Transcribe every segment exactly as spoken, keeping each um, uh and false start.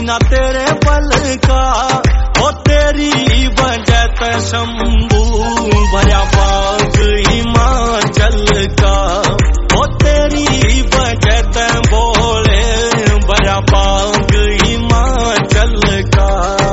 सीना तेरे बल का, ओ तेरी वजह ते शंभू भरा बाग हिमाचल का, ओ तेरी वजह ते बोले भरा बाग हिमाचल का।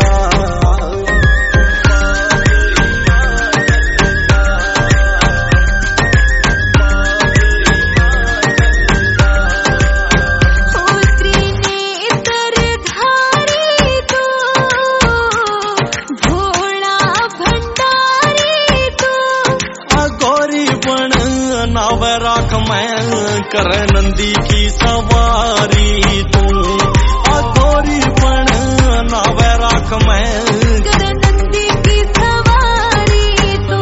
नाव राख मैं कर नंदी की सवारी तू, अधोरी पण नाव राख मैं कर नंदी की सवारी तू।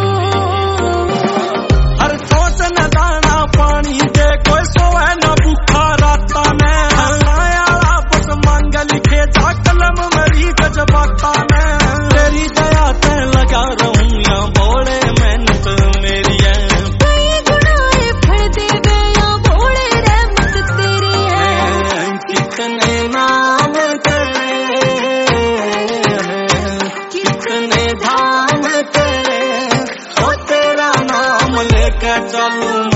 हर सोच न दाना पानी दे कोई सोए न भूखा राता में, आया बस मांग लिखे जा कलम मेरी जज्बाता में, तेरी दया ते लगा रहूं या बोले मेहनत मेरी है, चलूं